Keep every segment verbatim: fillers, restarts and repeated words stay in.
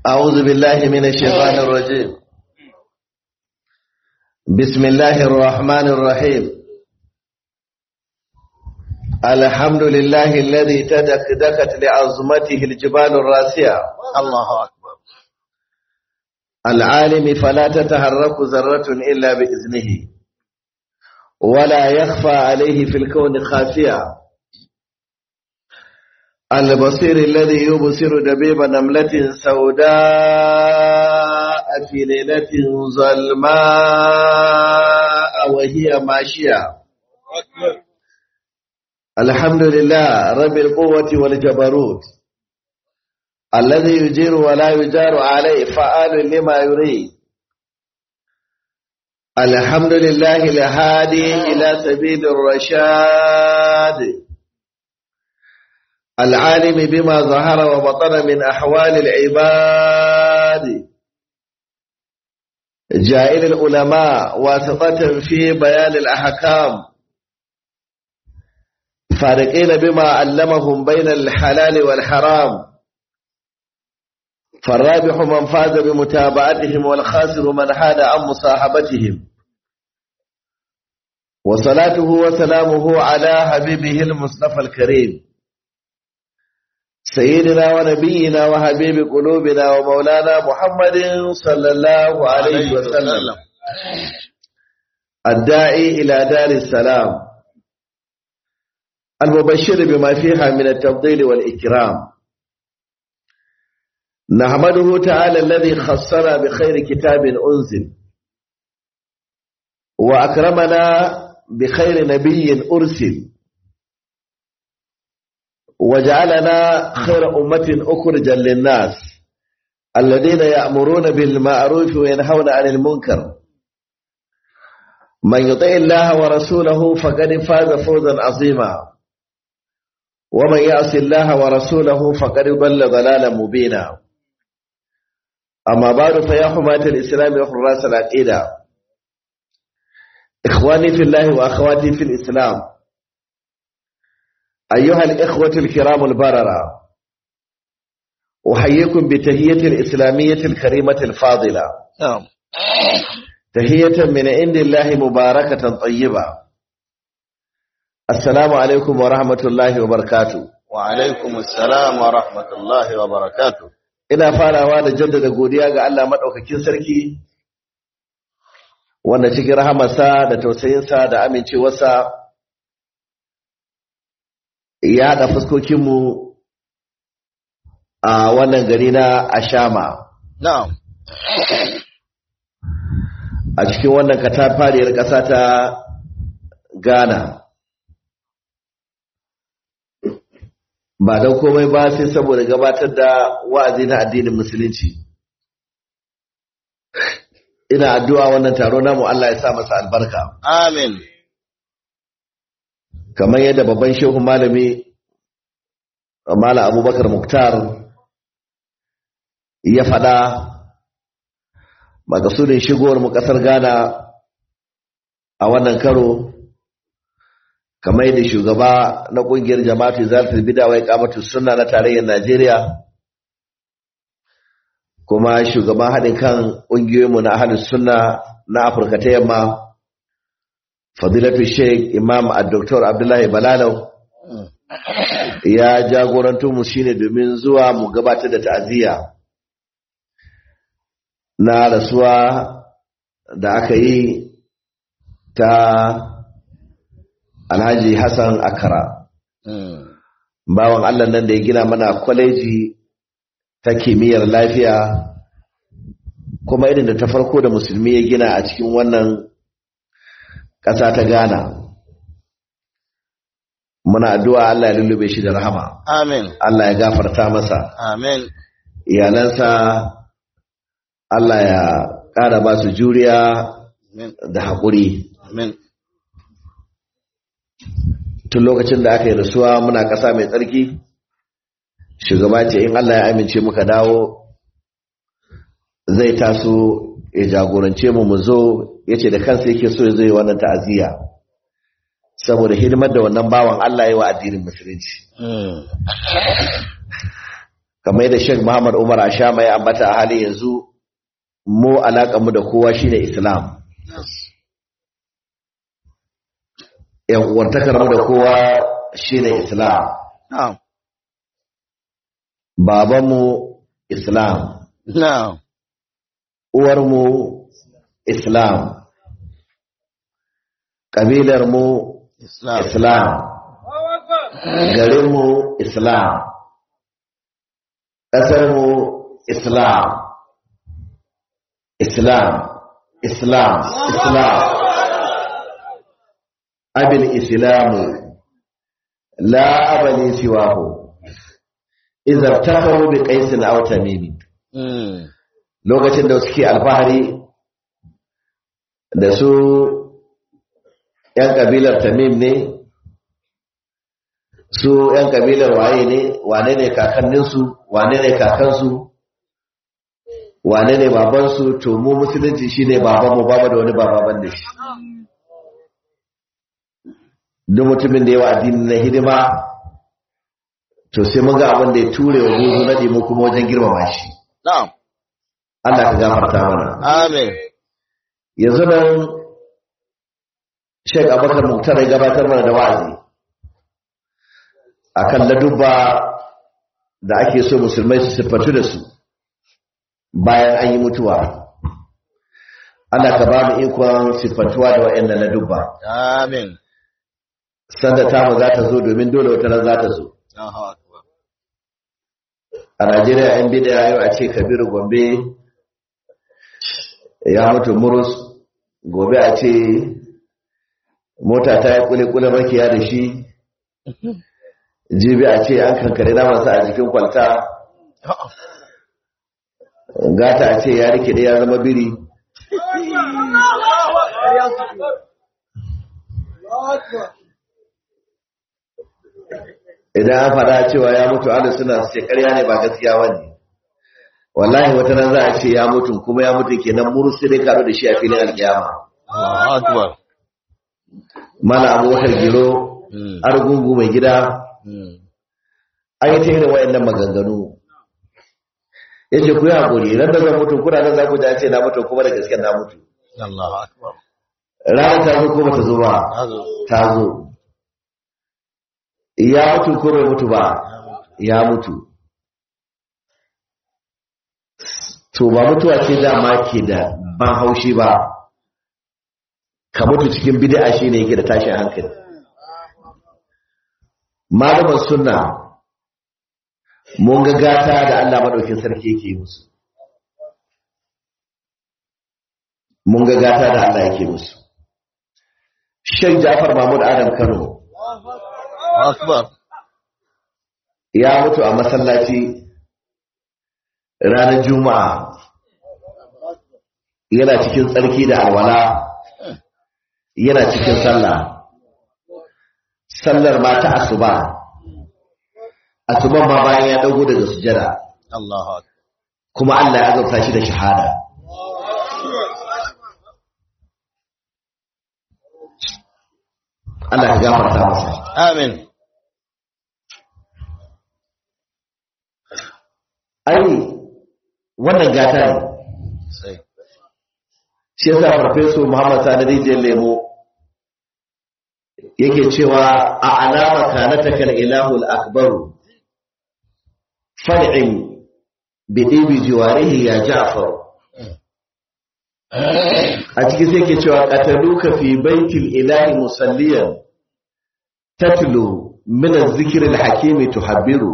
أعوذ بالله من الشيطان الرجيم. بسم الله الرحمن الرحيم. الحمد لله الذي تدكدكت لعظمته الجبال الراسية. الله أكبر. العالم فلا تتحرك ذرة إلا بإذنه ولا يخفى عليه في الكون خافية. البصير الذي يبصر دبيب نملة سوداء في ليلة ظلماء وهي ماشية. الحمد لله رب القوة والجبروت الذي يجير ولا يجار عليه فعال لما يريد. الحمد لله الهادي إلى سبيل الرشاد العالم بما ظهر وبطن من أحوال العباد جائل العلماء واسطة في بيان الأحكام فارقين بما علمهم بين الحلال والحرام فالرابح من فاز بمتابعتهم والخاسر من حاد عن مصاحبتهم. وصلاته وسلامه على حبيبه المصطفى الكريم سيدنا ونبينا وحبيب قلوبنا ومولانا محمد صلى الله عليه وسلم الداعي إلى دار السلام المبشر بما فيها من التفضيل والإكرام. نحمده تعالى الذي خصنا بخير كتاب أنزل وأكرمنا بخير نبي أرسل وجعلنا خير أمة أخرجا للناس الذين يأمرون بالمعروف وينهون عن المنكر. من يطع الله ورسوله فقد فاز فوزا عظيما ومن يعص الله ورسوله فقد ضل ضلالا مبينا. أما بعد فيا حماة الإسلام وحراس العقيدة إخواني في الله وأخواتي في الإسلام أيها الإخوة الكرام البررة أحييكم بتهية الإسلامية الكريمة الفاضلة. نعم. تهية من عند الله مباركة طيبة. السلام عليكم ورحمة الله وبركاته. وعليكم السلام ورحمة الله وبركاته. ina farawa da jaddada godiya ga Allah madaukakin sarki wanda cikin rahamarsa da tausayinsa da amincewarsa ya haɗa fuskokinmu a wannan gari na Ashama. Na'am. A cikin wannan katafariyar ƙasa ta Ghana. Ba don komai ba sai saboda gabatar da wa'azi na addinin musulunci. Ina addu'a wannan taro namu Allah ya sa masa albarka. Amin. Kamar yadda babban shehu malami Malam Abubakar Muktar ya faɗa makasudin shigowar mu ƙasar Ghana a wannan karo kamar yadda shugaba na ƙungiyar Jama'atu Izalatul Bid'a wa Iqamatus Sunna na tarayyar Najeriya kuma shugaban haɗin kan ƙungiyoyinmu na Ahlus Sunna na Afirka ta Yamma Fadilatu Sheikh Imam Dr. Abdullahi Balalau ya jagoranto mu shine domin zuwa mu gabatar da ta'aziyya na rasuwa da aka yi ta Alhaji Hassan Akara. Bawan Allah nan da ya gina mana kwaleji ta kimiyyar lafiya kuma irin da ta farko da musulmi ya gina a cikin wannan ƙasa ta Ghana. Muna addu'a Allah ya lullube shi da rahama. Amin. Allah ya gafarta masa. Amin. Iyalansa Allah ya ƙara ba su juriya da haƙuri. Amin. Tun lokacin da aka yi rasuwa muna ƙasa mai tsarki, shugaba ce in Allah ya amince muka dawo zai taso ya jagorance mu mu zo ya ce da kansa yake so ya zai wannan ta'aziyya. Saboda hidimar da wannan bawan Allah ya yi wa addinin musulunci. kamar yadda Sheikh Muhammad Umar Ashama ya ambata a halin yanzu mu alaƙar mu da kowa shine Islam yan uwantakar mu da kowa shine Islam na'am baban mu Islam na'am uwar mu Islam kabilar mu Islam Islam garin mu Islam ƙasar mu Islam Islam Islam Islam abil islamu la abali siwahu idza takaru bi qaisin aw tamimi lokacin da suke alfahari da su yan kabilar tamim ne su yan kabilar waye ne wane ne kakanninsu wane ne kakansu wane ne babansu to mu musulunci shine babanmu babu da wani bababan da shi duk mutumin da yawa addini na hidima to sai mun ga abin da ya ture wa gugu na mu kuma wajen girmama shi na'am Allah ka gafarta mana amin yanzu nan Sheikh Abubakar Muktar ya gabatar mana da wa'azi akan ladubba da ake so musulmai su siffatu da su bayan an yi mutuwa Allah ka ba mu ikon siffatuwa da wa'annan ladubba amin sanda tamu za ta zo domin dole wata ran za ta zo a Najeriya yan bid'a yau a ce Kabiru Gombe ya mutu murus gobe a ce mota ta yi kule-kule makiya da shi jibi a ce an kankare namansa a jikin kwalta gata a ce ya rike da ya zama biri idan an fada cewa ya mutu ala suna ce karya ne ba gaskiya wani wallahi wata nan za a ce ya mutu kuma ya mutu kenan murus sai karo da shi a filin alkiyama mala abubakar giro argungu mai gida an yi ta irin wayannan maganganu ya ce ku yi haƙuri ran da zan mutu kuna nan za ku da ce na mutu kuma da gaske na mutu ranar ta zo ko ba ta zo ba ta zo ya mutu ko bai mutu ba ya mutu to ba mutuwa ce dama ke da ban haushi ba ka mutu cikin bid'a shine yake da tashin hankali malaman sunna mun ga gata da Allah madaukin sarki yake musu mun ga gata da Allah yake musu Sheikh Ja'far Mahmud Adam Kano akbar ya mutu a masallaci ranar Juma'a yana cikin tsarki da alwala yana cikin sallah sallar ma ta asuba asuban ma bayan ya dago daga sujada Allahu akbar kuma Allah ya azurta shi da shahada Allah ya gafarta masa amin ai wannan gata ne sai shi yasa farfeso Muhammad Sani Rijiyar Lemo yake cewa a alama kanataka al-ilahu al-akbar fad'in bi dibi jiwarihi ya Ja'far a cikin sai yake cewa qataluka fi baitil ilahi musalliyan tatlu min az-zikr al-hakim tuhabbiru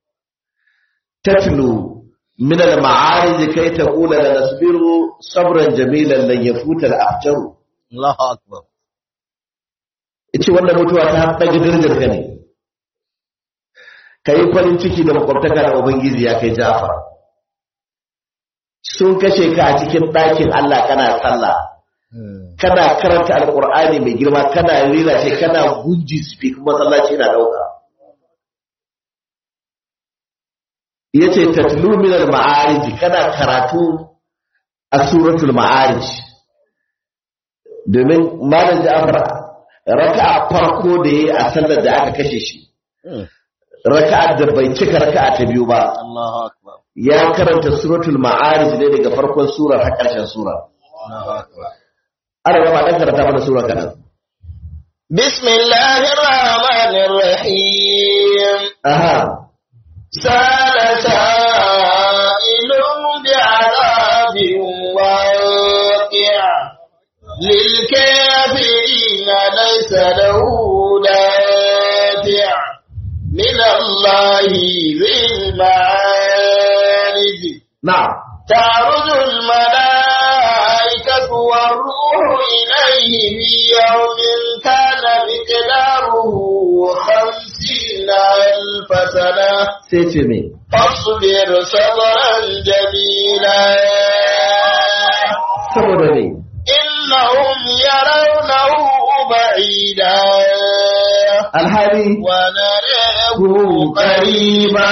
tatlu min al-ma'arij kay taqula la nasbiru sabran jamilan lan yafuta al-ahjaru Allahu akbar yace wannan mutuwa ta haɗa darajar ka ne kai farin ciki da makwabtaka da ubangiji ya kai Ja'far sun kashe ka a cikin ɗakin Allah kana sallah kana karanta alqur'ani mai girma kana rera shi kana gunji speak masallaci na dauka yace tatlu min al-ma'arij kana karatu a suratul ma'arij domin malam Ja'far raka'a farko da yayi a sallar da aka kashe shi raka'ar da bai cika raka'a ta biyu ba Allahu akbar. ya karanta suratul ma'arij ne daga farkon surar har ƙarshen sura. Allahu akbar. Ana rama dan karanta mana sura kaɗan. Bismillahir rahmanir rahim. Aha. سأل سائل بعذاب واقع للكافرين ليس له دافع من الله ذي المعارج Na'am. تعرج الملائكة والروح إليه في يوم كان مقداره خمسين ألف سنة Sai ce me? فاصبر صبرا جميلا Saboda me? إنهم يرونه بعيدا Alhali ونراه ku qariba.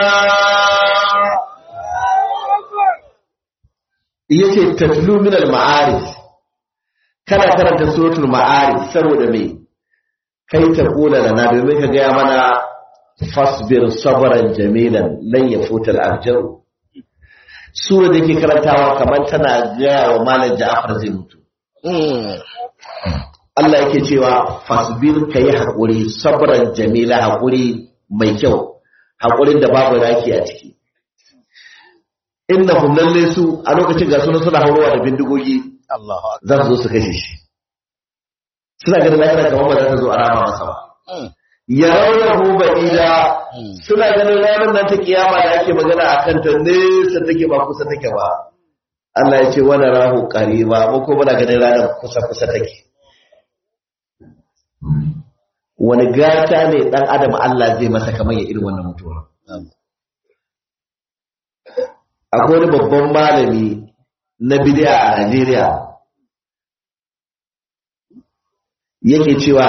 Yace tatlu min al-ma'arij. Kana karanta suratul ma'arij saboda me? Kai ta kula lana domin ka gaya mana fasbir sabran jamilan lan yafuta al-ajru. Sura da ke karantawa kamar tana gaya wa malam Ja'far zai mutu. Allah yake cewa fasbir kai hakuri sabran jamila hakuri mai kyau hakurin da babu raki a ciki. Innahum lalle su a lokacin ga sunan suna haurowa da bindigogi Allahu akbar. za su zo su kashe shi. Suna ganin lahira kamar ba za ta zo a rama masa ba. Ya raunahu ba'ida suna ganin ranar nan ta kiyama da ake magana a kanta nesa take ba kusa take ba. Allah ya ce wani rahu qariba mu ko muna ganin ranar kusa kusa take. Wani gata ne dan adam Allah zai masa kamar ya irin wannan mutuwa. Akwai wani babban malami na bid'a a Najeriya yake cewa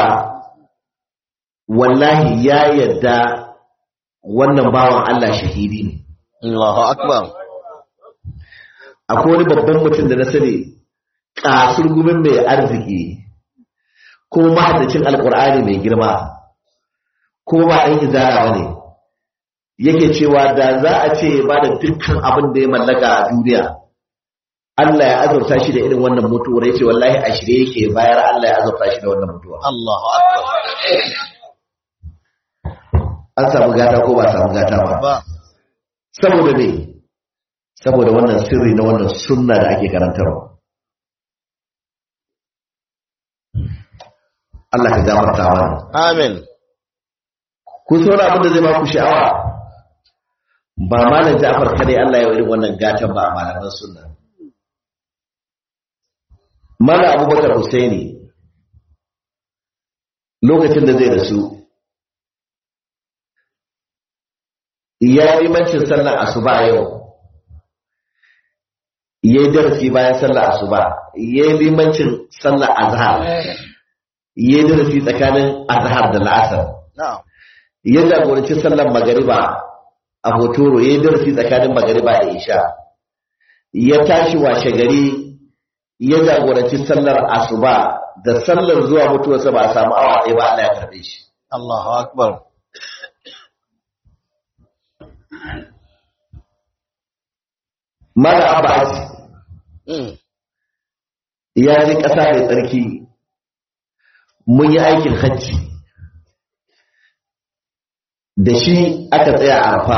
wallahi ya yadda wannan bawan Allah shahidi ne. Allahu akbar. Akwai wani babban mutum da na sani kasurgumin mai arziki ko mahaddacin alkur'ani mai girma ko ba ɗan izara ba ne yake cewa da za a ce ba da dukkan abin da ya mallaka a duniya Allah ya azurta shi da irin wannan mutuwar yace wallahi a shirye yake bayar Allah ya azurta shi da wannan mutuwa. Allahu akbar. An samu gata ko ba samu gata ba. Ba. Saboda me? Saboda wannan sirri na wannan sunna da ake karantarwa. Allah ka gafarta mana. Amin. Ku so abin da zai ba ku sha'awa. Ba malam Ja'far kadai Allah ya yi wannan gatan ba a malaman sunna. Mala Abubakar Husaini lokacin da zai rasu ya yi mancin sallar asuba yau ya yi darasi bayan sallar asuba ya yi limancin sallar azhar ya yi darasi tsakanin azhar da la'asar ya jagoranci sallar magariba a hotoro ya yi darasi tsakanin magariba da isha ya tashi washe gari ya jagoranci sallar asuba da sallar zuwa mutuwarsa ba a samu awa ɗaya ba Allah ya karɓe shi. Allahu akbar. Mala Abbas ya je ƙasa mai tsarki mun yi aikin hajji da shi aka tsaya a arfa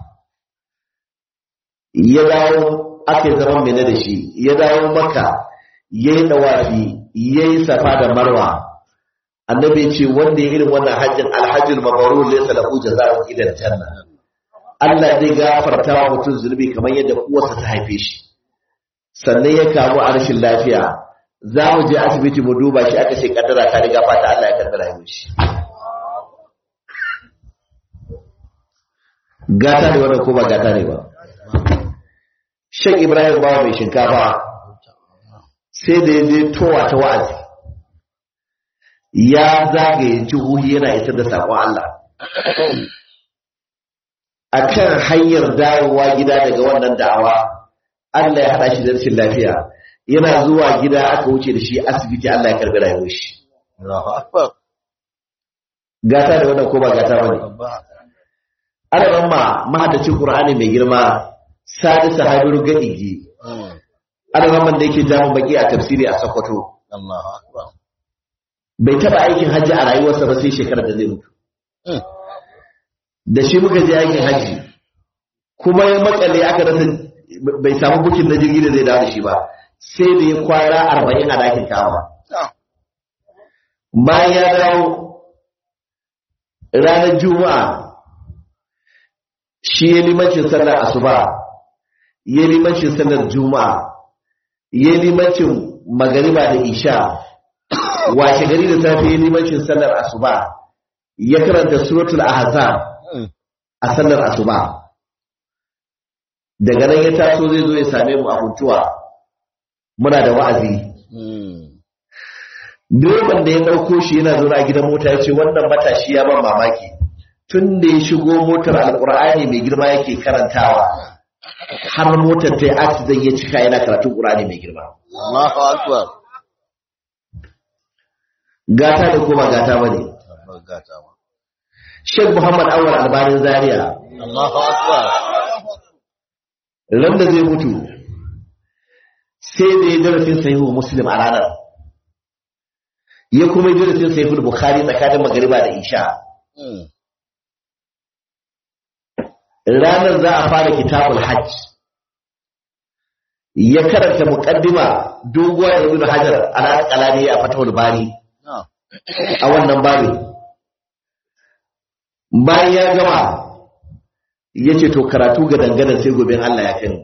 ya dawo aka yi zaman mene da shi ya dawo maka ya yi ɗawafi ya yi safa da marwa annabi ce wanda ya irin wannan hajjin alhajjul mabarur laysa lahu jazaa'un illa janna Allah zai gafarta wa mutum zunubi kamar yadda uwarsa ta haife shi sannan ya kamu a rashin lafiya za mu je asibiti mu duba shi aka ce kaddara ta riga fata Allah ya kaddara ya shi gata ne wannan ko ba gata ne ba Sheikh Ibrahim bawa mai shinkafa sai da ya je towa ta wa'azi ya zagaye jihohi yana isar da saƙon Allah a kan hanyar dawowa gida daga wannan da'awa Allah ya haɗa shi da rashin lafiya yana zuwa gida aka wuce da shi asibiti Allah ya karɓi rayuwar shi Allahu akbar. gata da wannan ko ba gata bane ana ramma mahaddacin Qur'ani mai girma Sani Sahabiru Gadigi ana ramman da yake jamu baki a tafsiri a Sokoto Allahu akbar bai taba aikin hajji a rayuwarsa ba sai shekarar da zai mutu da shi muka je aikin hajji kuma ya makale aka rasa bai samu bukin na jirgi da zai dawo da shi ba sai da ya kwana arba'in a dakin kawa bayan ya dawo ranar juma'a shi ya limancin sallar asuba ya limancin sallar juma'a ya limancin magariba da isha washe gari da safe ya limancin sallar asuba ya karanta suratul ahzab a sallar asuba daga nan ya taso zai zo ya same mu a huntuwa muna da wa'azi direban da ya ɗauko shi yana zaune a gidan mota ya ce wannan matashi ya ban mamaki tun da ya shigo motar alƙur'ani mai girma yake karantawa har motar ta yi accident ya cika yana karatun ƙur'ani mai girma. Allahu akbar. Gata da kuma gata bane. Gata ma. Sheikh Muhammad Awwal Albanin Zaria. Allahu akbar. Ran da zai mutu sai da ya darasin sahihu Muslim a ranar. Ya kuma yi darasin sahihu Bukhari tsakanin magariba da isha. Ranar za a fara kitabul hajj. Ya karanta muqaddima doguwa da Ibn Hajar al-Asqalani a Fathul Bari. A wannan babu. Bayan ya gama ya ce to karatu ga dangane sai gobe Allah ya kai.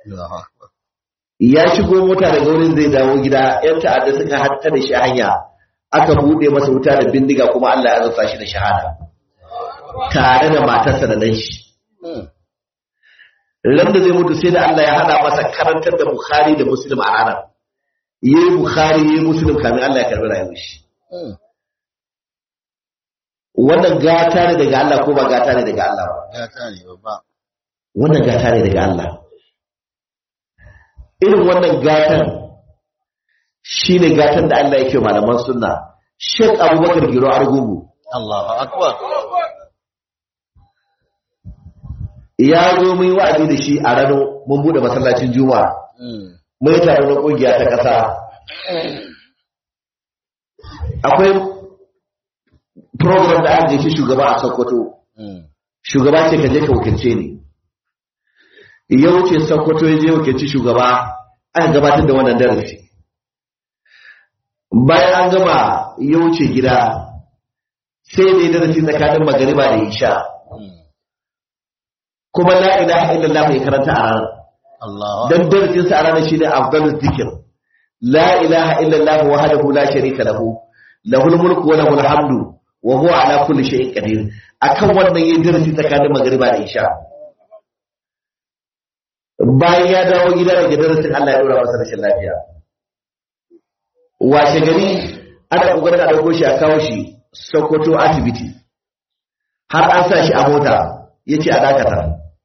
Ya shigo mota daga wurin zai dawo gida, ‘yan ta'adda suka hatta da shi hanya, aka buɗe masa wuta da bindiga kuma Allah ya zasa shi da shahada. Tare da matarsa da nan shi. Ran da zai mutu sai da Allah ya hana masa karantar da Bukhari da Muslim a ranar. Yi Bukhari yi Muslim kamin Allah ya karbi rayuwar shi. Wannan gata ne daga Allah ko ba gata ne daga Allah ba? Gata ne babba. Wannan gata ne daga Allah. Irin wannan gatan shi ne gatan da Allah yake malaman sunna. Sheikh Abubakar Giro Argungu. Allahu akbar. Ya zo mun yi wa'azi da shi a Rano mun bude masallacin Juma'a. Mun yi taro na kungiya ta ƙasa. Akwai program da aka shi shugaba a Sokoto. Shugaba ce ka je ka wakilce ni. Ya wuce Sokoto ya je wakilci shugaba aka gabatar da wannan darasi. Bayan an gama ya wuce gida sai da ya darasi tsakanin magariba da isha. Kuma la ilaha illallah mai karanta a ranar. Dan darasin sa a ranar shi ne afdalus zikir. La ilaha illallah wahdahu la sharika lahu. Lahul mulku wa lahul hamdu wa huwa ala kulli shay'in qadir. Akan wannan yin darasi tsakanin magariba da isha. Bayan ya dawo gida daga darasin Allah ya dora masa rashin lafiya. Washe gari ana kokarin a dauko shi a kawo shi Sokoto asibiti. Har an sa shi a mota yace a dakata.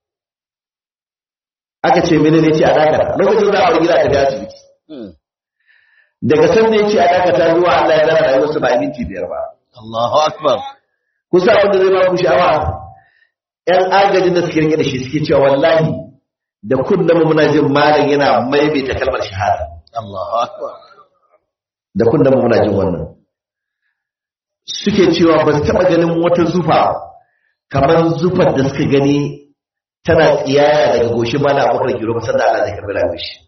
Aka ce menene yace a dakata. Lokacin da a gida ta da asibiti. Daga san ne yace a dakata zuwa Allah ya dara rayuwarsa ba minti biyar ba. Allahu akbar. Kusa wanda zai ba ku sha'awa ƴan agajin da suke rike da shi suke cewa wallahi da kullum muna jin malam yana maimaita kalmar shahada. Allahu akbar. Da kullum muna jin wannan. Suke cewa ba su taɓa ganin wata zufa kamar zufar da suka gani tana tsiyaya daga goshi ba na abokan giro ba sanda Allah zai karbi rayuwar shi.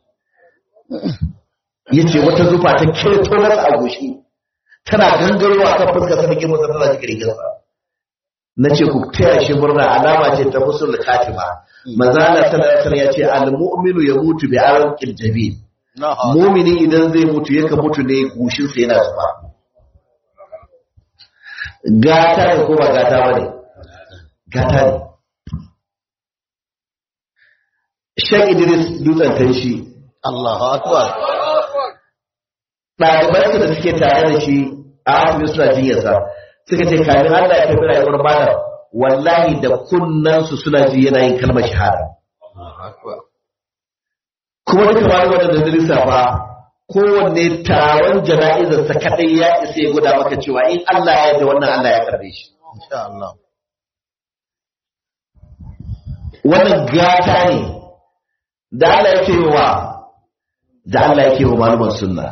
Yace wata zufa ta keto masa a goshi tana gangarowa kan fuskar sa da ke motsa tana cikin rigarsa. Na ce ku taya shi murna alama ce ta musul khatima. Manzo Allah sallallahu alaihi wasallam ya ce al-mu'minu yamutu bi arqil jabin. Mu'mini idan zai mutu yake mutu ne goshin sa yana zuba. Gata ne ko ba gata bane? Gata ne. Sheikh Idris dutsen tanshi. Allahu akbar. Ɗalibansa da suke tare da shi a asibiti suna jinyarsa suka ce kafin Allah ya tafi rayuwar malam wallahi da kunnansu suna ji yana yin kalmar shahada. Kuma duka ba wanda da dirisa ba kowanne taron jana'izarsa kaɗai ya isa ya guda maka cewa in Allah ya da wannan Allah ya karbe shi. Insha Allah. wannan gata ne da Allah yake yi wa da Allah yake wa malaman sunna.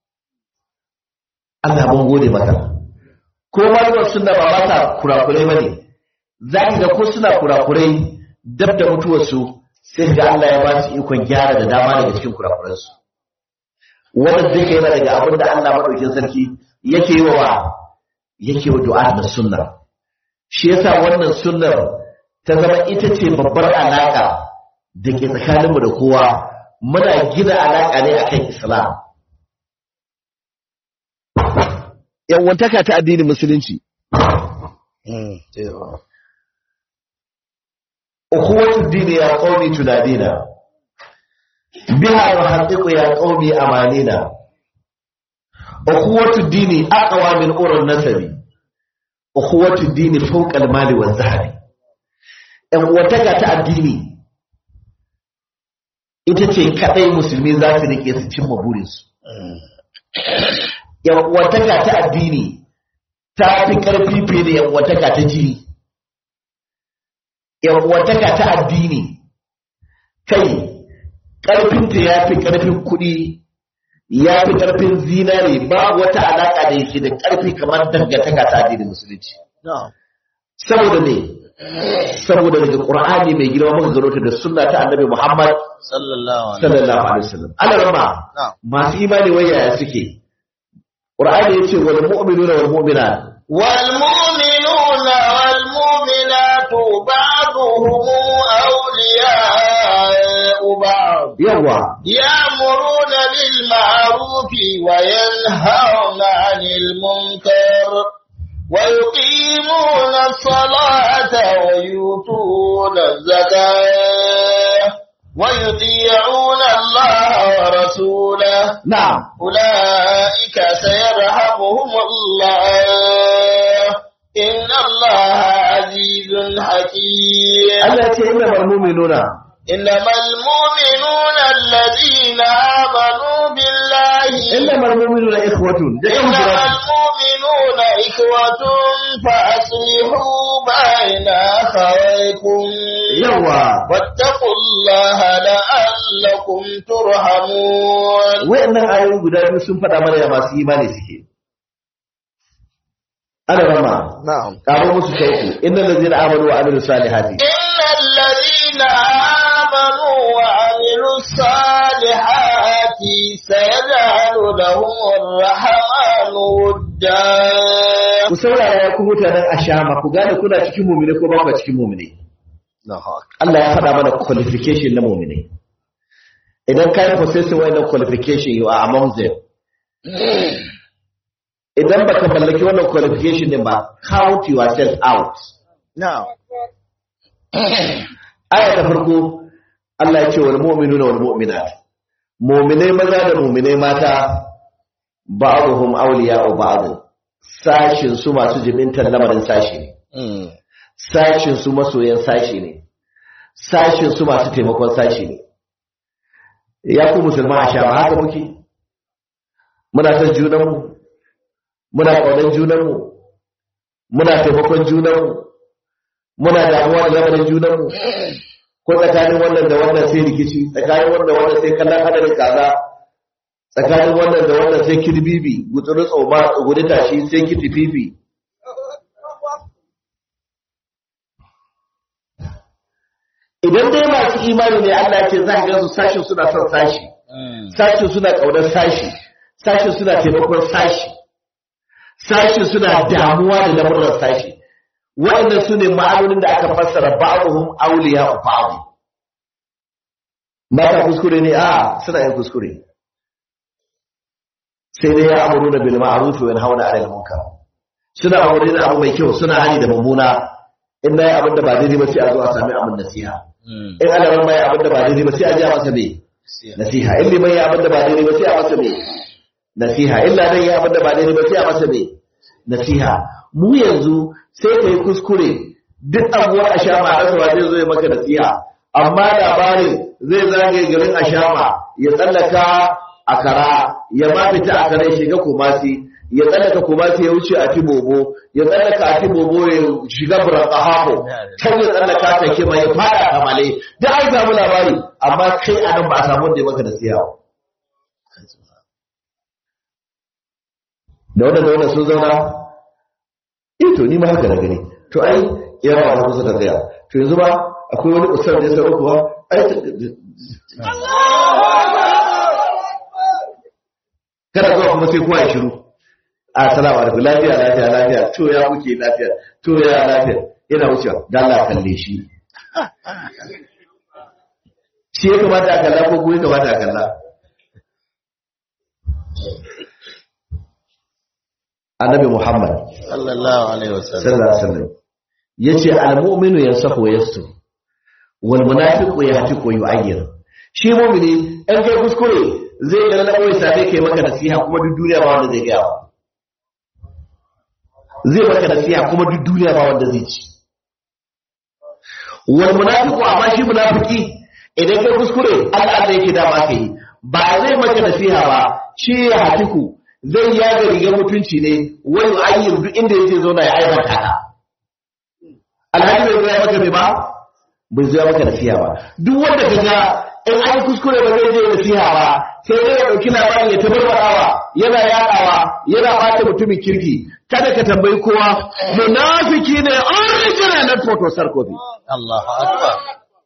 Allah mun gode maka. Ko malaman sunna ba ba ta kurakurai bane. Za ki ga ko suna kurakurai dab da mutuwarsu sai ga Allah ya ba su ikon gyara da dama daga cikin kurakuransu. Wannan zai kai daga abin da Allah madaukin sarki yake yi wa yake wa du'a da sunna. Shi yasa wannan sunnar ta zama ita ce babbar alaka da ke tsakaninmu da kowa. Muna gina alaka ne akan Islam. Yawantaka ta addinin musulunci. Ukhuwatu dini ya qaumi tunadina. Biha yuhaqqiqu ya qaumi amanina. Ukhuwatu dini aqwa min urun nasabi. Ukhuwatu dini fawqa al-mali waz-zahabi. Yawantaka ta addini ita ce kadai musulmi za su rike su cimma burinsu. Yawantaka ta addini ta fi ƙarfi fiye da yawantaka ta jini. Yawantaka ta addini kai ƙarfinta ya fi ƙarfin kuɗi, ya fi ƙarfin zinare, babu wata alaƙa da yake da ƙarfi kamar dangantaka ta addinin musulunci. Saboda ne, saboda daga Qur'ani mai girma muka gano ta da sunna ta Annabi Muhammad sallallahu alaihi wasallam. Allah rama masu imani waya suke. Qur'ani yace wal mu'minuna wal mu'minat wal mu'minuna wal mu'minatu ba'duhum awliya'u ba'd. Yawa ya'muruna bil ma'rufi wa yanhauna 'anil munkar ويقيمون الصلاة ويؤتون الزكاة ويطيعون الله ورسوله. نعم. أولئك سيرحمهم الله إن الله عزيز حكيم. التي إنما المؤمنون إنما المؤمنون الذين آمنوا بالله. إنما المؤمنون إخوة. إنما المؤمنون إخوة فأصلحوا بين أخويكم. يوا. واتقوا الله لعلكم ترحمون. وإن آية قدام سنفة أمانة ما سيماني سكي. أنا رمى. نعم. قالوا مسوكي إن الذين آمنوا وعملوا الصالحات. إن الذين آمنوا وعملوا الصالحات سيجعل لهم الرحمن ودا. Ku saurara ya ku mutanen Ashama ku gane kuna cikin mu'mini ko ba ku cikin mu'mini. Allah ya faɗa mana qualification na mu'mini. Idan kai possessing wannan qualification you are among them. Idan baka mallaki wannan qualification din ba count yourself out. Now. Aya ta farko Allah ya ce wal mu'minuna wal mu'minat. Mu'minai maza da mu'minai mata ba'dhum awliya'u ba'd. Sashin su masu jibintar lamarin sashi ne. Sashin su masoyan sashi ne. Sashin su masu taimakon sashi ne. Ya ku musulman a sha ba haka muke? Muna son junanmu, muna ƙaunar junanmu, muna taimakon junanmu, muna damuwa da lamarin junanmu. Ko tsakanin wannan da wannan sai rikici, tsakanin wannan da wannan sai kallon hadarin kaza, tsakanin wannan da wannan sai kirbibi, gutsuri tsoma, gudu tashi sai kitififi. Idan dai masu imani ne Allah ce za ka gansu sashin suna son sashi, sashin suna ƙaunar sashi, sashin suna taimakon sashi, sashin suna damuwa da lamuran sashi. Waɗannan su ne ma'anonin da aka fassara ba'dhum awliya'u ba'd. Mata kuskure ne a suna yin kuskure. Sai dai ya amuru da bil ma'ruf wa yanhauna 'anil munkar. Suna amuru da abu mai kyau, suna hani da mummuna. In dai abin da ba daidai ba sai a zo a sami abin nasiha. In ana ran mai abin da ba daidai ba sai a ji masa me nasiha. In liman ya abin da ba daidai ba sai a masa me nasiha. In ladan ya abin da ba daidai ba sai a masa me nasiha. Mu yanzu sai ka yi kuskure duk abuwar ashama a rasa zai zo ya maka nasiha, amma labarin zai zagaye garin ashama ya tsallaka a kara ya ma fita a kare shiga kumasi ya tsallaka kuma sai ya wuce a tibobo ya tsallaka a tibobo ya shiga buraka hako can ya tsallaka ta kima ya fada kamale da an samu labari amma kai a nan ba a samu wanda ya maka da siyawa da wanda da wanda sun zauna eh to ni ma haka da gani to ai yawa ba kusa da tsaya to yanzu ba akwai wani usar da ya sauka kuwa ai kada zuwa kuma sai kowa ya shiru assalamu alaikum lafiya lafiya lafiya to ya kuke lafiya to ya lafiya yana wucewa da Allah kalle shi shi ya kamata a kalla ko kuma ya kamata a kalla annabi Muhammad sallallahu alaihi wasallam sallallahu alaihi wasallam yace al-mu'minu yansahu wa yastu wal munafiqu yahtiqu yu'ayyir shi mu'mini in kai kuskure zai ga na koyi sabe kai maka nasiha kuma duk duniya ba wanda zai ga zai maka nasiha kuma duk duniya ba wanda zai ci wal munafiqu amma shi munafiki idan kai kuskure Allah Allah yake da ba kai ba zai maka nasiha ba shi ya hatiku zai yaga rigar mutunci ne wani ayyin duk inda yake zo na ya aibanta ka alhaji bai zai maka mai ba bai zai maka nasiha ba duk wanda ka ga in an kuskure ba zai je nasiha ba sai dai ya dauki labarin ya tabarbarawa yana yadawa yana bata mutumin kirki kada ka tambayi kowa munafiki ne original na photo sarkofi Allahu akbar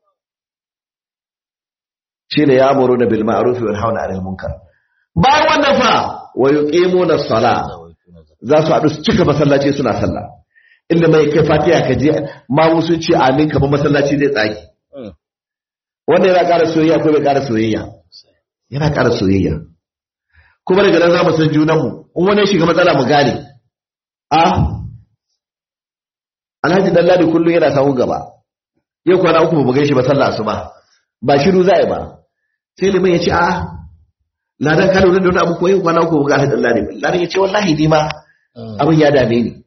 shine ya amuru da bil ma'ruf wa yanhauna 'anil munkar bayan wannan fa wa yuqimuna as-salah za su haɗu su cika masallaci suna sallah inda mai kai fatiha ka je ma musu ce amin kamar masallaci zai tsage wanda yana ƙara soyayya ko bai ƙara soyayya yana ƙara soyayya kuma daga nan za mu san junanmu in wani shiga matsala mu gane a alhaji dalladi kullum yana samu gaba yau kwana uku ba mu gaishe ba sallah asuba ba shiru za a yi ba sai liman ya ce a ladan ka lura da wani abu ko yau kwana uku ga alhaji dalladi ladan ya ce wallahi ni ma abin ya dame ni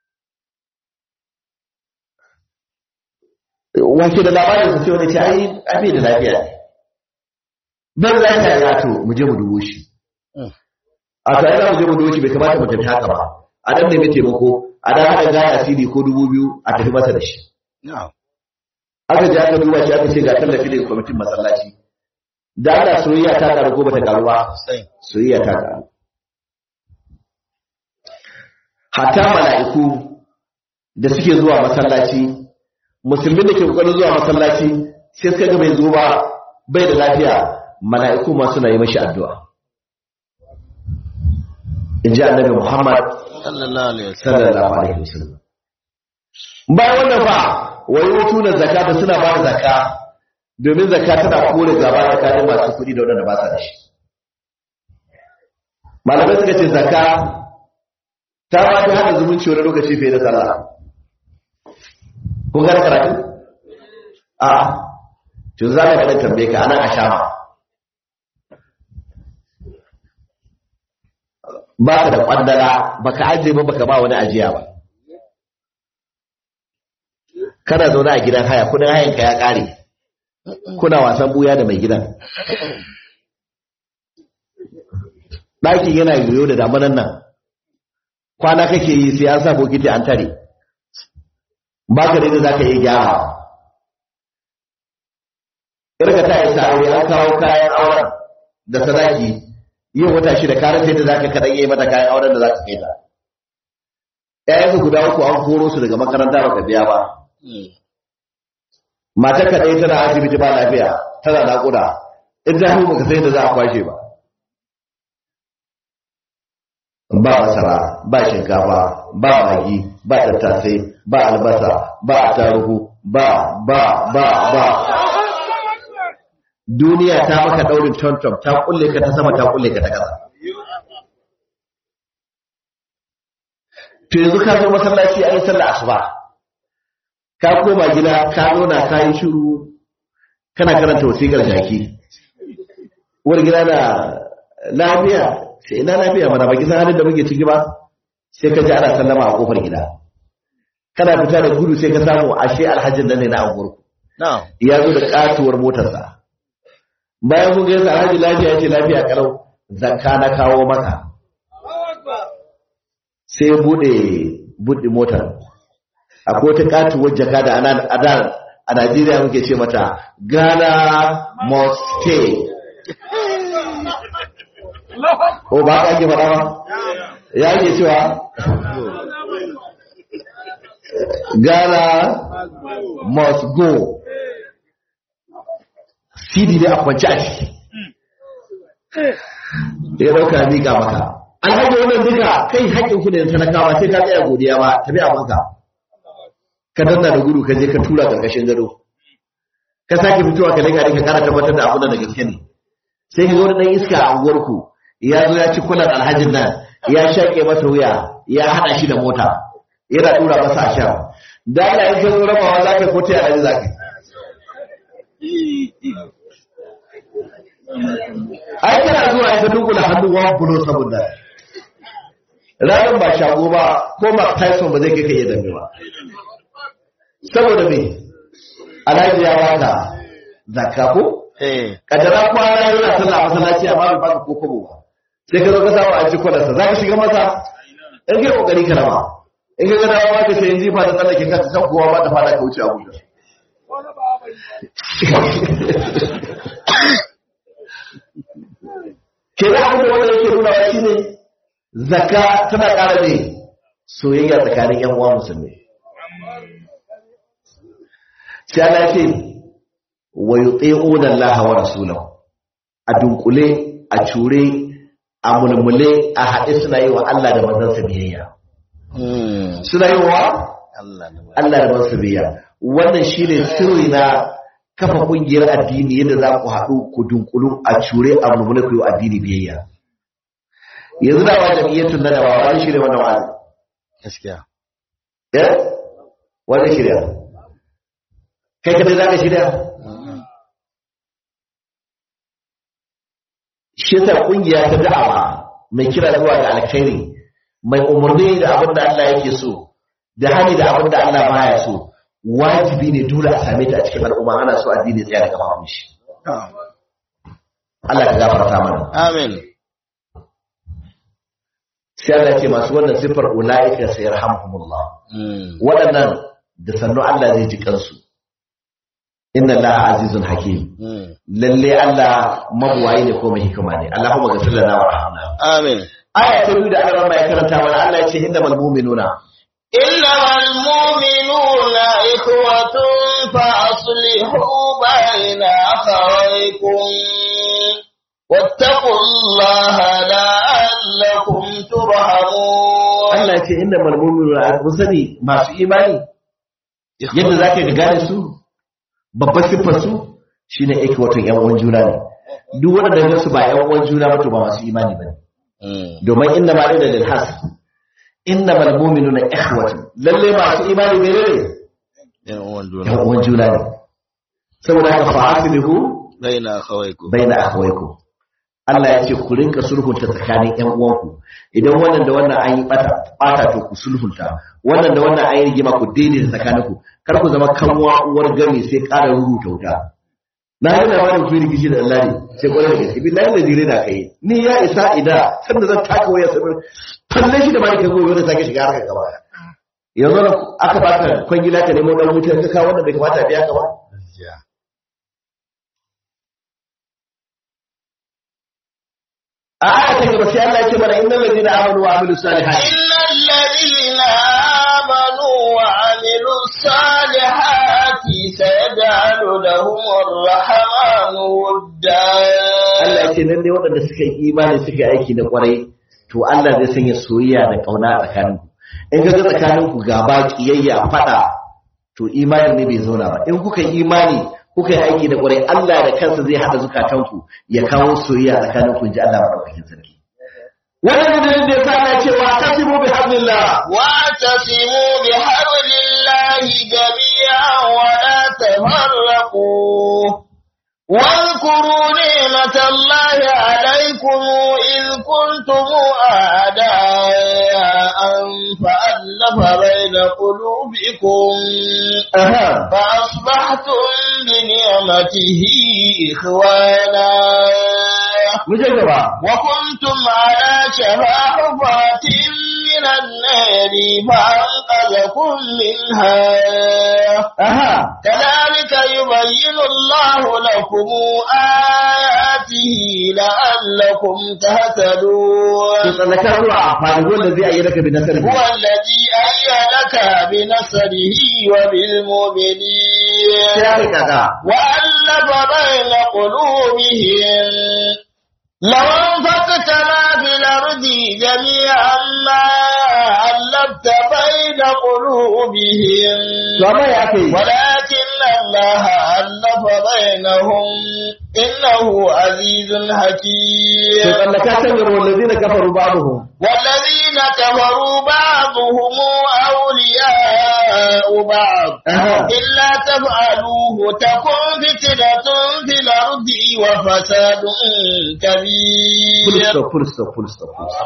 wake da labarin su ce wani ce ai abi da lafiya ban za ka ya to mu je mu dubo shi a tare da mu je mu dubo shi bai kamata mu tafi haka ba a dan nemi taimako a dan haɗa gaya asiri ko dubu biyu a tafi masa da shi aka je aka duba shi aka ce ga tallafi daga kwamitin masallaci da ana soyayya ta karu ko bata karu ba soyayya ta karu hatta mala'iku da suke zuwa masallaci musulmin da ke kokarin zuwa masallaci sai suka ga bai zo ba bai da lafiya mala'iku ma suna yi mashi addu'a in ji annabi Muhammad sallallahu alaihi sallallahu alaihi wasallam bayan wannan fa wai wutu na zakata suna ba da zakka domin zakka tana kore gaba tsakanin masu kuɗi da wanda ba sa da shi malamai suka ce zakka ta ba ta hada zumunci wani lokaci fiye da sallah kun gane karatu a to za ka faɗin tambaye ka anan a shama ba ka da ƙwandala ba ka ajiye ba baka ba wani ajiya ba kana zaune a gidan haya kudin hayanka ya ƙare kuna wasan buya da mai gidan ɗakin yana yoyo da damanan nan kwana kake yi sai an sa bokiti an tare ba ka da za ka yi gyara irka ta yi sa'aure an kawo kayan auren da sadaki yin wata shida karar sai da za ka kaɗan yi mata kayan auren da za ka kai ta ‘ya'yanka guda uku an koro su daga makaranta ba ka biya ba matar ka ɗaya tana asibiti ba lafiya tana naƙuda in ta hau baka sai da za a kwashe ba ba masara ba shinkafa ba magi ba tattasai ba albasa ba attarugu ba ba ba ba duniya ta maka daurin tontom ta kulle ka ta sama ta kulle ka ta ƙasa to yanzu ka zo masallaci ayi sallar asuba ka koma gida ka zauna ka yi shiru kana karanta wasiƙar jaki uwar gida na lafiya sai ina lafiya mana baki san halin da muke ciki ba sai ka ji ana sallama a kofar gida kana fita da gudu sai ka samu ashe alhajin nan ne na angurku ya zo da katuwar motarsa bayan kun gaisa alhaji lafiya ya ce lafiya kalau zakka na kawo maka sai ya bude bude motar. Akwai wata katuwar jaka da ana a Najeriya muke ce mata Ghana must stay. Ko ba ka ake faɗa ba? Ya ake cewa Ghana must go. Sidi ne a kwanci a ciki. Ya ɗauka miƙa maka. Alhaji wannan duka kai haƙƙin ku ne talakawa sai ka tsaya godiya ba tafi a maka. Ka danna da gudu ka je ka tura ƙarƙashin gado. Ka sake fitowa ka daga ka ƙara tabbatar da abin da gaske ne. Sai ka ga wani ɗan iska a unguwarku ya zo ya ci kulan alhajin nan ya shaƙe masa wuya ya haɗa shi da mota yana tura masa a sha. Da Allah in ka zo rabawa za ka ko ta yaya za ka ai kana zuwa ka dukula hannu wa bulo saboda ranar ba shago ba ko Mark Tyson ba zai kai kai dambe ba saboda me alhaji ya baka zakka ko eh kadara kwana yana sallah masallaci amma bai baka ko kobo ba sai ka zo ka samu a cikin kwalarsa za ka shiga masa in kai kokari ka rama in ka ga dawo ba ka sai in jifa da tsallake ka san kowa ba ta fada ka wuce abu ke da abin da wanda yake nuna wa shi ne zakka tana ƙara ne soyayya tsakanin yan uwa musulmi sai Allah ce wa yuti'una Allah wa rasulahu a dunkule a cure a mulmule a haɗe suna yi wa Allah da manzansa biyayya suna yi wa Allah da manzansa biyayya wannan shine sirri na kafa kungiyar addini yadda za ku haɗu ku dunkulu a cure a mulmule ku yi addini biyayya yanzu da wa jamiyyatun na dawa wani shirya wannan wa'azi gaskiya eh wani shirya kai kadai za ka shirya shi ta kungiya ta da'awa mai kira zuwa ga alkhairi mai umarni da abin da Allah yake so da hani da abin da Allah baya so wajibi ne dole a same ta a cikin al'umma ana so addini tsaya da kafa mishi Allah ka gafarta mana amin sai Allah ce masu wannan sifar ulaika sayarhamuhumullah waɗannan da sannu Allah zai ji kansu inna Allah azizun hakim lalle Allah mabuwayi ne ko mai hikima ne Allahumma ghfir lana warhamna amin aya ta biyu da Allah ya karanta mana Allah ya ce innamal mu'minuna innamal mu'minuna ikhwatun fa aslihu bayna akhawaykum wattaqullaha la'allakum turhamun Allah ya ce innamal mu'minuna ku sani masu imani yadda zaka ga gane su babbar siffar su shine yake wato ƴan uwan juna ne duk wanda da su ba ƴan uwan juna ba to ba masu imani bane domin inna ma da lil has inna mal mu'minuna ikhwatun lalle masu imani ne ne ƴan uwan juna ƴan uwan juna ne saboda haka fa aslihu baina akhawaykum baina akhawaykum Allah ya ce ku rinka sulhunta tsakanin ƴan uwanku idan wannan da wannan an yi bata bata to ku sulhunta wannan da wannan an yi rigima ku daidaita tsakaninku kar ku zama kanwa uwar gami sai ƙara rubuta wuta na yi labarin ku rikici da Allah ne sai kwarar da gaske billahi da jire da kai ni ya isa ida sanda zan taka waya sabir falle shi da bai ka gobe da sake shiga harkar gaba yanzu aka baka kwangila ka nemo dan wutar ka kawo wanda bai kamata biya ka ba a aya ta gaba sai Allah ya ce mana innal ladina amanu wa amilus salihati innal ladina amanu wa amilus salihati sayaj'alu lahum ar-rahmanu wudda Allah ya ce nan dai waɗanda suka yi imani suka yi aiki na kwarai to Allah zai sanya soyayya da kauna a tsakaninku in ga tsakaninku gaba kiyayya fada to imani ne bai zauna ba in kuka yi imani kuka yi aiki da kwarai Allah da kansa zai hada zukatanku ya kawo soyayya tsakaninku ji Allah madaukakin sarki wannan dalilin da yasa Allah ce wa tasimu bi hablillah wa tasimu bi hablillah jami'an wa la tafarraqu واذكروا نعمة الله عليكم إذ كنتم أعداء فألف بين قلوبكم فأصبحتم بنعمته إخوانا وكنتم على شفا حفرة من من النار فأنقذكم منها كذلك يبين الله لكم آياته لعلكم تهتدون هو الذي أيدك بنصره هو الذي أيدك بنصره وبالمؤمنين وألف بين قلوبهم لو انفقت ما في الأرض جميعا ما ألفت بين قلوبهم ولكن الله ألف بينهم إنه عزيز حكيم والذين كفروا بعضهم والذين كفروا بعضهم أولياء بعض إلا تفعلوه تكن فتنة في الأرض وفساد كبير. فرصة فرصة فرصة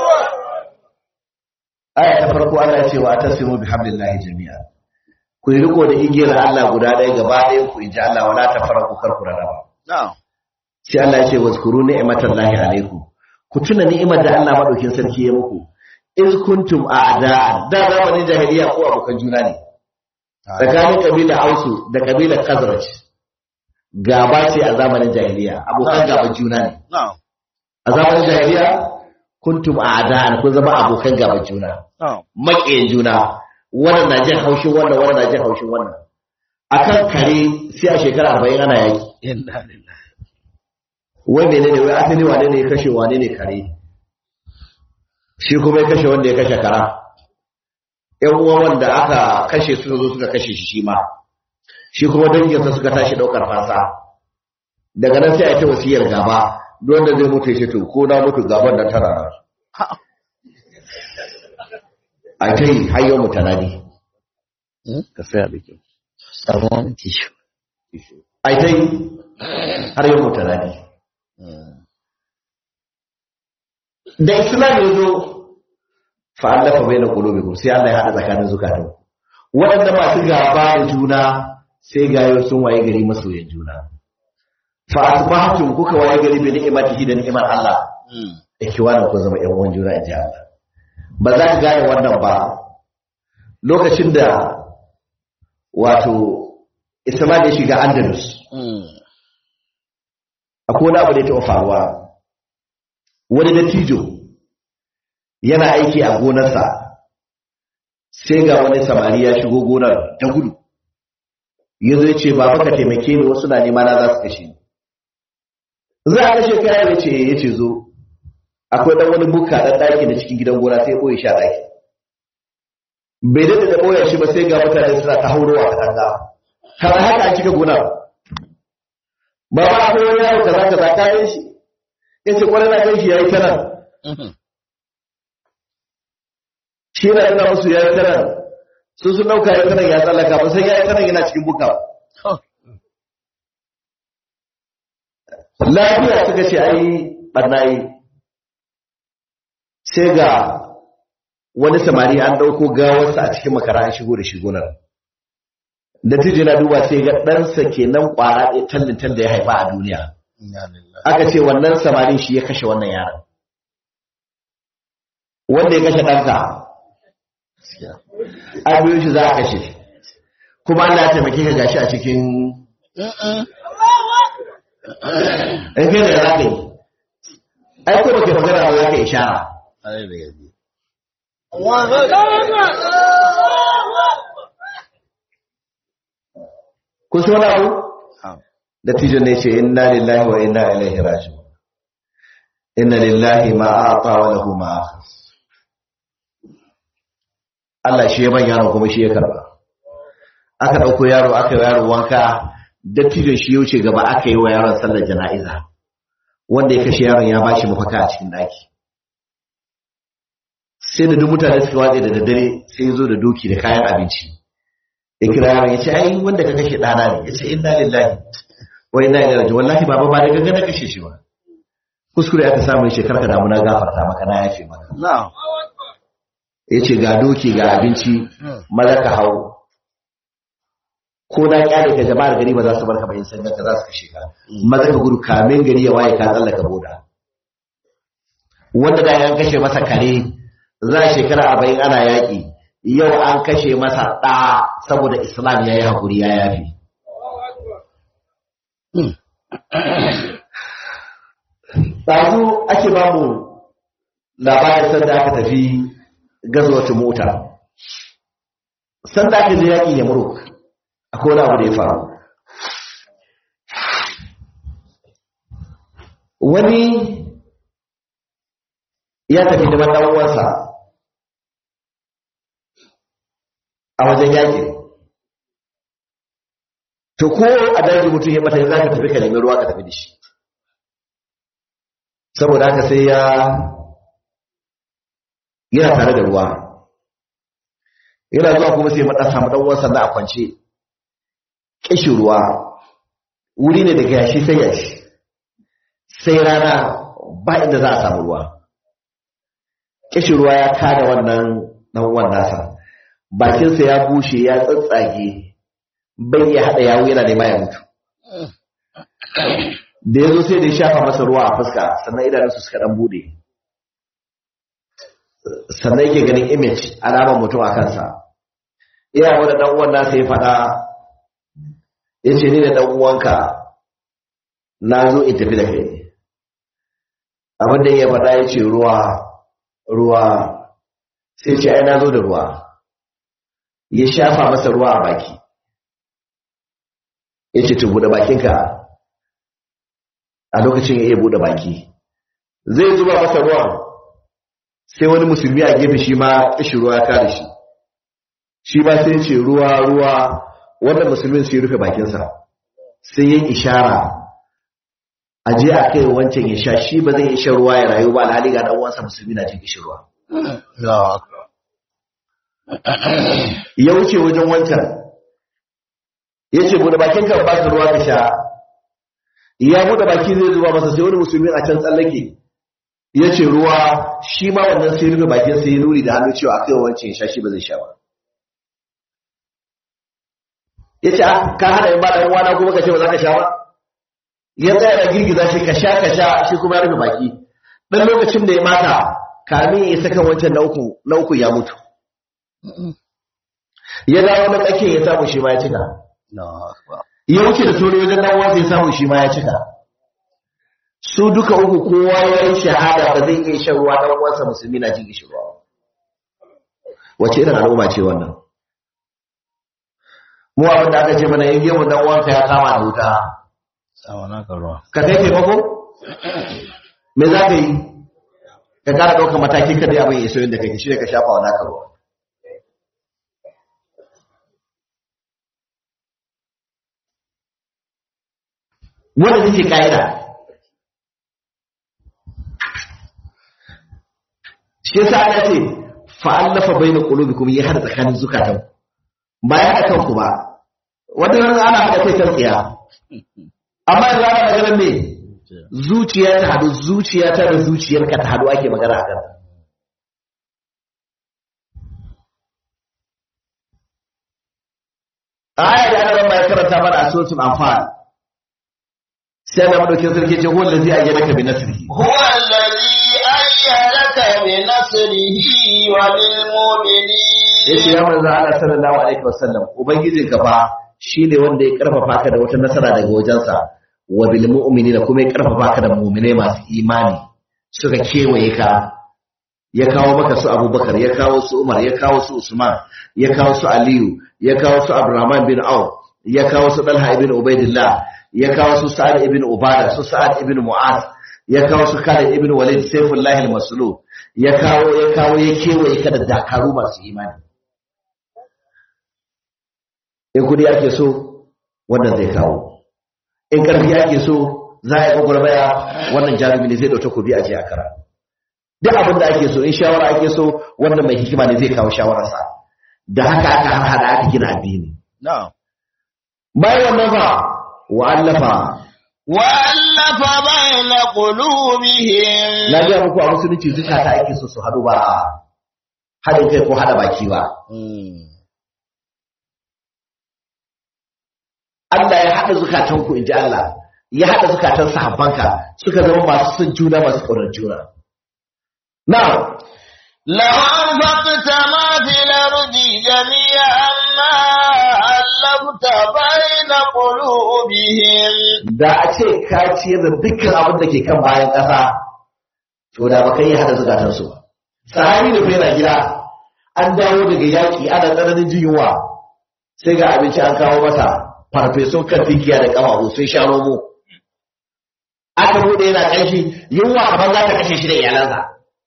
آية فرقوا الله يقول واعتصموا بحبل الله جميعا ku yi riko da igiyar Allah guda ɗaya gaba ɗaya ku inji Allah wala ta faraku karku rarraba. Sai Allah ya ce wazkuru ni'matallahi alaikum ku tuna ni'imar da Allah madaukin sarki ya muku iz kuntum a'da'a da zamanin jahiliya ko abokan juna ne tsakanin kabila Ausu da kabila Khazraj gaba ce a zamanin jahiliya abokan gaban juna ne a zamanin jahiliya kuntum a'da'a kun zama abokan gaban juna maƙiyan juna wannan na jin haushin wannan wannan na jin haushin wannan akan kare sai a shekara arba'in ana yaki inna lillahi wai menene wai asali wane ne ya kashe wane ne kare shi kuma ya kashe wanda ya kashe kara ƴan uwa wanda aka kashe su zo suka kashe shi shi ma shi kuma danginsa suka tashi daukar fansa daga nan sai a ta wasiyar gaba duk wanda zai mutu ya ce to ko na mutu gaban nan tana a ta yi hayyar mutanani ka sai a bikin sabon tishu a ta yi har yau mutanani da islam ya zo fa'allafa bai na ƙulubikum sai Allah ya haɗa tsakanin zukatan waɗanda masu gaba da juna sai gayo sun waye gari masoyan juna fa'asbahtum kuka waye gari bi ni'imatihi da ni'imar Allah ikiwanan ku zama ƴan uwan juna inji Allah ba za ka gane wannan ba lokacin da wato Isma'il ya shiga Andalus akwai wani abu da ya taɓa faruwa wani dattijo yana aiki a gonarsa sai ga wani samari ya shigo gonar ta gudu ya zo ya ce ba ka taimake ni wasu na nema na za su kashe ni za a kashe kayan ya ce ya ce zo akwai ɗan wani buka ɗan ɗaki na cikin gidan gona sai ya ɓoye sha ɗaki bai daɗa da ɓoye shi ba sai ga mutane suna ta haurowa a katanga kamar haka a cika gona ba ba akwai wani yaro kaza kaza kayan shi ya ce kwanan na kai shi ya yi ta nan shi na yana musu ya yi ta nan sun sun ɗauka ya yi ta nan ya tsallaka ba sai ya yi ta nan yana cikin buka lafiya suka ce ai ɓarna yi sai ga wani samari an ɗauko gawarsa a cikin makara an shigo da shi gonar da tije na duba sai ga ɗansa kenan ƙwara ɗaya tallin da ya haifa a duniya aka ce wannan samarin shi ya kashe wannan yaron wanda ya kashe ɗanka a biyo shi za a kashe kuma Allah ya taimake ka gashi a cikin in kai da za ka yi ai ko baka magana ba za ka ishara kun so na abu da tijon ne ce inna lillahi wa inna ilaihi raji'un inna lillahi ma a'ta wa lahu ma akhas Allah shi ya ban yaro kuma shi ya karba aka dauko yaro aka yi yaro wanka dattijon shi ya wuce gaba aka yi wa yaron sallar jana'iza wanda ya kashe yaron ya bashi mafaka a cikin daki sai da duk mutane suka watsa da daddare sai ya zo da doki da kayan abinci ya kira yaron ya ce ai wanda ka kashe ɗana ne ya ce inna lillahi wa inna ilaihi raji'un wallahi baba ba da gangan na kashe shi ba kuskure aka samu shi karka damu na gafarta maka na yafe maka na'am yace ga doki ga abinci maza ka hawo ko na kyale ka jama'ar gari ba za su barka ba in san ka za su kashe ka maza ka gudu kamin gari ya waye ka tsallaka boda wanda da yan kashe masa kare za a shekara arba'in ana yaƙi yau an kashe masa ɗa saboda islam ya yi haƙuri ya yafi ɗazu ake ba mu labarin sanda aka tafi gazuwacin mota sanda aka je yaƙin yamruk akwai wani abu da ya faru wani ya tafi da ɗan uwansa a wajen yaƙi to ko a daji mutum ya mata za ka tafi ka nemi ruwa ka tafi da shi saboda haka sai ya yana tare da ruwa yana zuwa kuma sai maɗa samu ɗan uwansa na a kwance ƙishin ruwa wuri ne daga yashi sai yashi sai rana ba inda za a samu ruwa ƙishin ruwa ya kada wannan ɗan uwan nasa bakinsa ya bushe ya tsatsage bai ya haɗa yawo yana nema ya mutu da ya zo sai da ya shafa masa ruwa a fuska sannan idanunsu suka ɗan buɗe sannan yake ganin image alamar mutum a kansa iya wani ɗan uwan nasa ya faɗa ya ce ni da ɗan uwanka na zo in tafi da kai abin da ya faɗa ya ce ruwa ruwa sai ce ai na zo da ruwa ya shafa masa ruwa a baki ya ce tun buɗe bakinka a lokacin ya iya buɗe baki zai zuba masa ruwan sai wani musulmi a gefe shi ma ƙishi ruwa ya kare shi shi ma sai ce ruwa ruwa wannan musulmin sai rufe bakinsa sai yin ishara a je a kai wancan ya sha shi ba zai yi shan ruwa ya rayu ba alhali ga ɗan uwansa musulmi na jin ƙishi ruwa ya wuce wajen wancan ya ce buɗe bakin ka ba ka ruwa ka sha ya buɗe baki zai zuba masa sai wani musulmi a can tsallake ya ce ruwa shi ma wannan sai rufe bakin sai ya nuni da hannu cewa akai wancan ya sha shi ba zai sha ba ya ce ka hada in ba da wana kuma ka ce ba za ka sha ba ya tsaya da girgiza shi ka sha ka sha shi kuma ya rufe baki dan lokacin da ya mata kamin ya saka wancan na uku na uku ya mutu ya dawo na tsakiyar ya samu shi ma ya cika ya wuce da sauri wajen dan uwansa ya samu shi ma ya cika su duka uku kowa ya yi shahada ba zai iya shan ruwa dan uwansa musulmi na jin kishirwa wace irin al'umma ce wannan mu abin da aka ce mana yin gemu dan uwanka ya kama da wuta ka kai taimako me za ka yi ka kara ɗaukar mataki kada ya bai iso yadda kake shi ne ka shafa wa naka ruwa wanda take ka'ida shi yasa ana ce fa'allafa baina qulubikum ya hada tsakanin zukatan ba ya hada kanku ba wanda ran ana hada kai kan tsiya amma yanzu ana magana ne zuciya ta hadu zuciya ta da zuciyarka ta hadu ake magana a kan aya da ana ran mai karanta mana a suratul anfal sai Allah madaukin sarki ce huwa allazi ayyadaka bi nasrihi huwa allazi ayyadaka bi nasrihi wa bil mu'minin yace ya manzo Allah sallallahu alaihi wasallam ubangijin ka fa shine wanda ya karfafa ka da wata nasara daga wajensa wa bil mu'minin kuma ya karfafa ka da mu'mine masu imani suka kewaye ka ya kawo maka su Abubakar ya kawo su Umar ya kawo su Usman ya kawo su Aliyu ya kawo su Abdurrahman bin Auf ya kawo su Talha ibn Ubaidillah ya kawo su Sa'ad ibn Ubada su Sa'ad ibn Mu'az ya kawo su Khalid ibn Walid Saifullah al-Maslul ya kawo ya kawo ya kewaye ka da dakaru masu imani in kudi ake so wannan zai kawo in karfi ake so za a yi gwagwarmaya wannan jarumi ne zai dauta kubi a je a kara duk abin da ake so in shawara ake so wannan mai hikima ne zai kawo shawararsa da haka aka hada aka gina addini na'am bayan wannan fa wa'allafa wa'allafa bayna qulubihim na ga muku a musulunci zukata ake so su hadu ba hadin kai ko hada baki ba Allah ya hada zukatan ku inji Allah ya hada zukatan sahabbanka suka zama masu son juna masu ƙaunar juna na'am لو أنفقت ما في الأرض جميعا ما ألفت بين قلوبهم. Da a ce ka ciyar da dukkan abin da ke kan bayan ƙasa, to da baka yi hada zukatansu ba. Sahabi da yana gida, an dawo daga yaƙi ana tsananin jin yunwa, sai ga abinci an kawo masa farfesun kan tikiya da ƙafafu sai sha romo. Aka bude yana ƙanshi, yunwa kamar za ta kashe shi da iyalansa.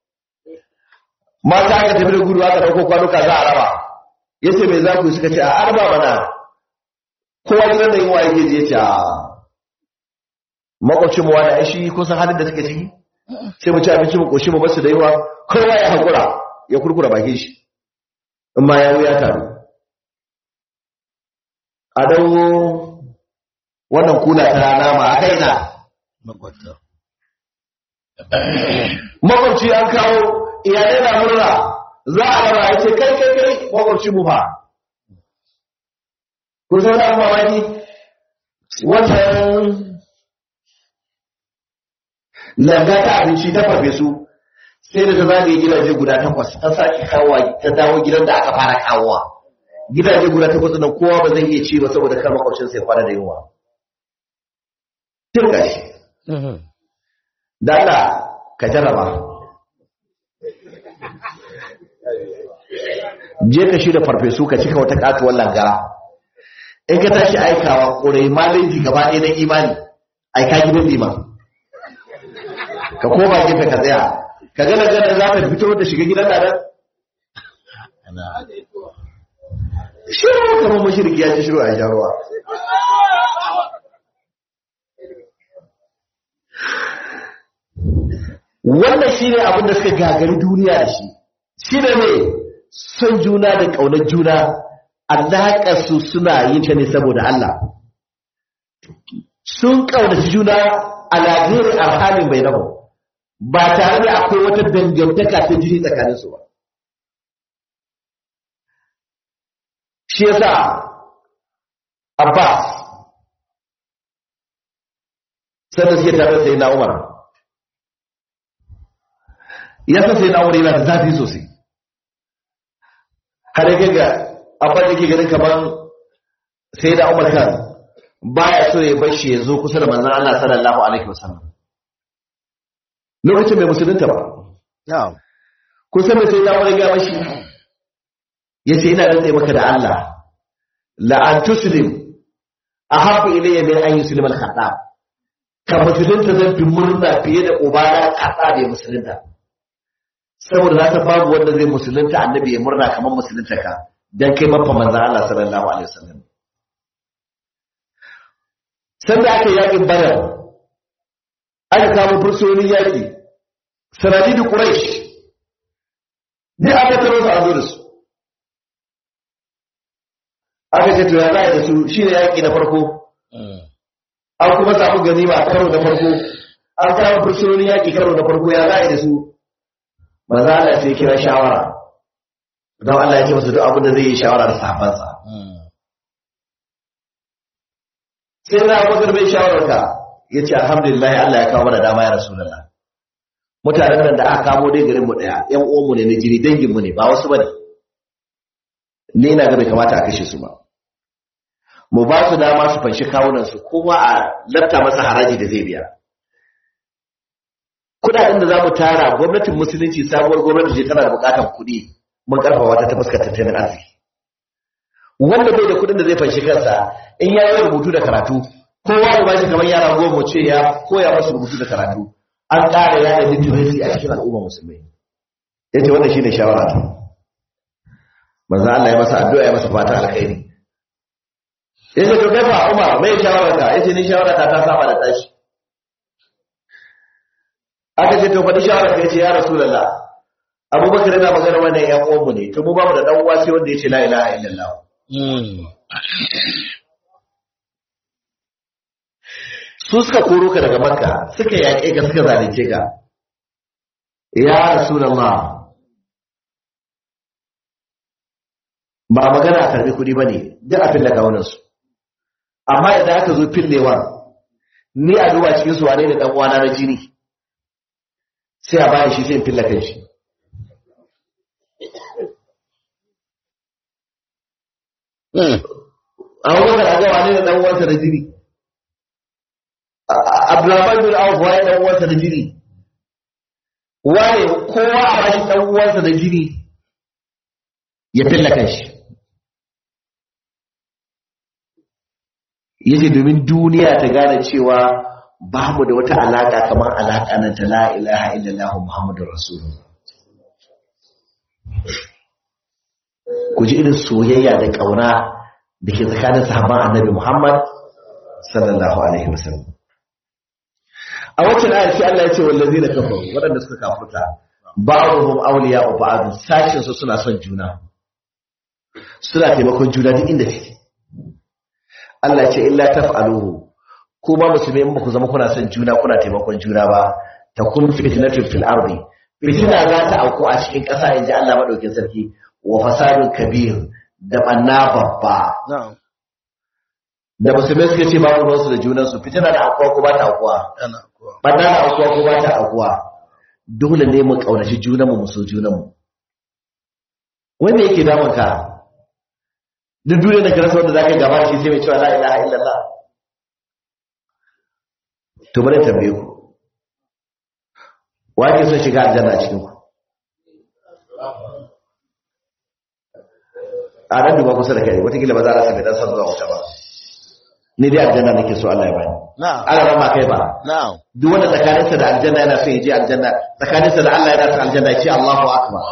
Mata aka tafi da gudu aka ɗauko kwanuka za a raba. Ya ce mai za ku suka ce a arba mana. Kowa gidan da yunwa yake je ce a makwacin mu wani aishi kun san halin da suke ciki? Sai mu ci abinci mu koshi mu basu da yawa, kowa ya haƙura ya kurkura bakin shi. In ma ya wuya taru. A dawo wannan kula ta nama a kai na. Makwabci an kawo iyalai na murna za a raba ya ce kai kai kai makwabci mu fa. Ku zo da mamaki watan langa ta abinci ta farfesu sai da ta zagaye gidaje guda takwas ta sake kawo ta dawo gidan da aka fara kawowa. Gidaje guda takwas nan kowa ba zai iya ci ba saboda kar makwabcin sai kwana da yunwa. Turka shi. Da Allah ka jarraba. Je ka shirya farfesu ka cika wata katuwar langara. In ka tashi aikawa ƙurai malinji gaba ɗaya na imani, aika gidan liman. Ka koma gefe ka tsaya, ka gana gana za ta fito da shiga gidan nan? Shiru kamar mashirki ya ci shiru a jaruwa. Wannan shi ne abin da suka gagari duniya da shi, shi ne mai son juna da ƙaunar juna, alaƙarsu suna yin ta ne saboda Allah. Sun ƙaunaci juna a lagiri alhalin bai namu, ba tare da akwai wata dangantaka ta jini tsakaninsu ba. Shi yasa Abbas, sanda suke tare da sai na Umar, ya san sai na Umar yana da zafi sosai. Har yake ga abin da ke ganin kamar sai da Umar kan baya so ya bar shi ya zo kusa da manzon Allah sallallahu alaihi wasallam. Lokacin bai musulunta ba. Na'am. Kun san me sai da Umar ya mashi? Yace ina rantsa maka da Allah la an tuslim ahabbu ilayya min an yuslima al-khattab. Ka musulunta zan fi murna fiye da ubana Khattab ya musulunta. Saboda za ta babu wanda zai musulunta annabi ya murna kamar musulunta ka dan kai mafa manzo Allah sallallahu alaihi wasallam. Sanda aka yakin Badar aka kama fursunonin yaki sanadi da Quraysh ne aka taro su a zo da su. Aka ce to ya za da su shine yaki na farko. An kuma samu ganima a karo na farko. An kama fursunonin yaki karo na farko ya za da su. Manzo Allah sai kira shawara don Allah ya ce masa duk abin da zai yi shawara da sahabbansa sai na Abubakar bai shawararka yace alhamdulillah Allah ya kawo mana dama ya rasulullah mutanen nan da aka kamo dai garin mu daya yan uwan mu ne na jini dangin mu ne ba wasu bane ni ina ga bai kamata a kashe su ba mu ba su dama su fanshi kawunan su kowa a lafta masa haraji da zai biya kudaden da za mu tara gwamnatin musulunci sabuwar gwamnati ce tana da bukatar kudi mun karfafa ta ta fuskar tattalin arziki wanda bai da kudin da zai fanshi kansa in ya yi rubutu da karatu kowa ya bashi kamar yara goma ce ya koya masu rubutu da karatu an ƙara yada literacy a cikin al'umma musulmai yace wannan shine shawara ta manzo Allah ya masa addu'a ya masa fata alkhairi yace to kai fa Umar mai shawara ta yace ni shawara ta ta saba da tashi aka ce to faɗi shawara ka yace ya rasulullah Abubakar yana magana wannan ƴan uwanmu ne to mu ba mu da dan uwa sai wanda yace la ilaha illallah su suka koro ka daga Makka suka yaƙe ka suka zalunce ka ya rasulullah ba magana a karbi kuɗi bane duk a fille kawunan su amma idan aka zo fillewa ni a duba cikin su wane ne dan uwana na jini sai a bayan shi sai in filla kan shi Abubakar a gawa ne da dan uwansa da jini. Abdurrahman bin Auf waye dan uwansa da jini. Waye kowa a bashi dan uwansa da jini ya filla kanshi. Yace domin duniya ta gane cewa ba mu da wata alaka kamar alaka nan ta la ilaha illallah Muhammadur Rasulullah. Ku ji irin soyayya da kauna da ke tsakanin sahabban Annabi Muhammad sallallahu alaihi wasallam. A wacce ayar sai Allah ya ce wallazina kafaru wadanda suka kafurta ba'dhum awliya'u ba'd sashin su suna son juna. Suna taimakon juna duk inda suke. Allah ce illa taf'aluhu kuma musulmai in ba ku zama kuna son juna kuna taimakon juna ba takun fitnatun fil ardi fitina za ta auku a cikin ƙasa inji Allah madaukin sarki wa fasadun kabir da banna babba da musulmai suka ce babu ruwansu da junansu fitina da aukuwa ko ba ta aukuwa banna da aukuwa ko ba ta aukuwa dole ne mu kaunaci junanmu mu so junanmu wanda yake damun ka duk duniya da ka rasa wanda za ka gaba shi sai mai cewa la ilaha illallah to bari tambaye ku wa ke son shiga aljanna cikin ku a nan duba kusa da kai watakila ba za a sami dan san zuwa wuta ba ni dai aljanna nake so Allah ya bani Allah ba ma kai ba duk wanda tsakaninsa da aljanna yana so ya je aljanna tsakaninsa da Allah yana son aljanna ya ce Allahu akbar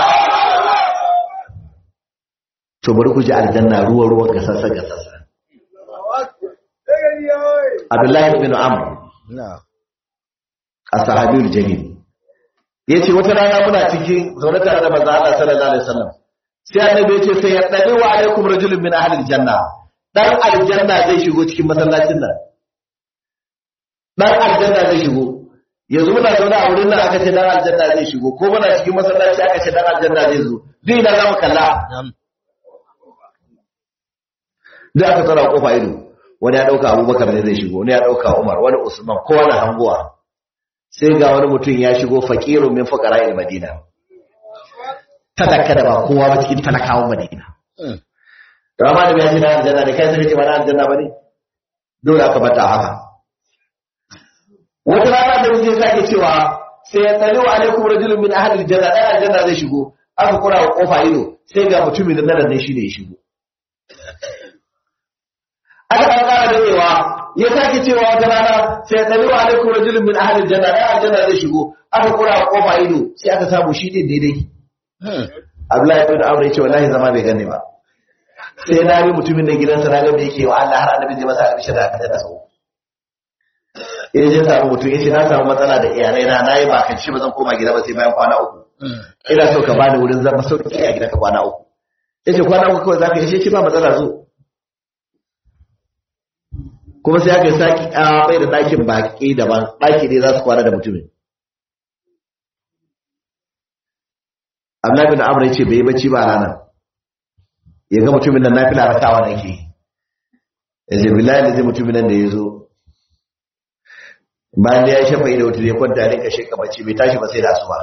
to bari ku ji aljanna ruwa ruwa gasassa gasassa Abdullahi ibn Amr as-sahabiyul jalil yace wata rana muna cikin zaune tare da manzo Allah sallallahu alaihi wasallam sai annabi yace sai ya dade wa alaikum rajulun min ahli aljanna dan aljanna zai shigo cikin masallacin nan dan aljanna zai shigo yanzu muna zaune a wurin nan aka ce dan aljanna zai shigo ko muna cikin masallaci aka ce dan aljanna zai zo duk ina zamu kalla da aka tsara kofa ido wani ya dauka Abubakar ne zai shigo wani ya dauka Umar wani Usman kowa na hanguwa sai ga wani mutum ya shigo faqirun min fuqara'il Madina talaka da ba kowa ba cikin talakawan Madina to amma da bai ji na aljanna da kai sai ce ba na aljanna bane dole aka bata haka wata rana da mutum sake cewa sai ya tsali wa alaikum rajulun min ahli aljanna dan aljanna zai shigo aka kura wa kofa ido sai ga mutumin nan nan shi ne ya shigo aka ƙara dadewa ya sake cewa wata rana sai ya tsali wa alaikum rajulun min ahli aljanna dan aljanna zai shigo aka kura wa kofa ido sai aka samu shi din daidai Abdullahi ibn Amr ya ce wallahi zama bai gane ba sai na bi mutumin da gidansa na ga me yake wa Allah har annabi zai masa abisha da aka da sau ya je samu mutum ya ce na samu matsala da iyalai na nayi ba kan ci ba zan koma gida ba sai bayan kwana uku ina so ka bani wurin zama sauki a gida ka kwana uku yace kwana uku kawai zaka yi shi ba matsala zo kuma sai aka saki a bai da dakin baki daban daki ne za su kwana da mutumin Abdullahi bin Amr ya ce bai bacci ba ranar ya ga mutumin nan nafila rakawa nake ya ce billahi da zai mutumin nan da ya zo bayan da ya shafa ido wata ya kwanta ne kashe ka bacci bai tashi ba sai da asuba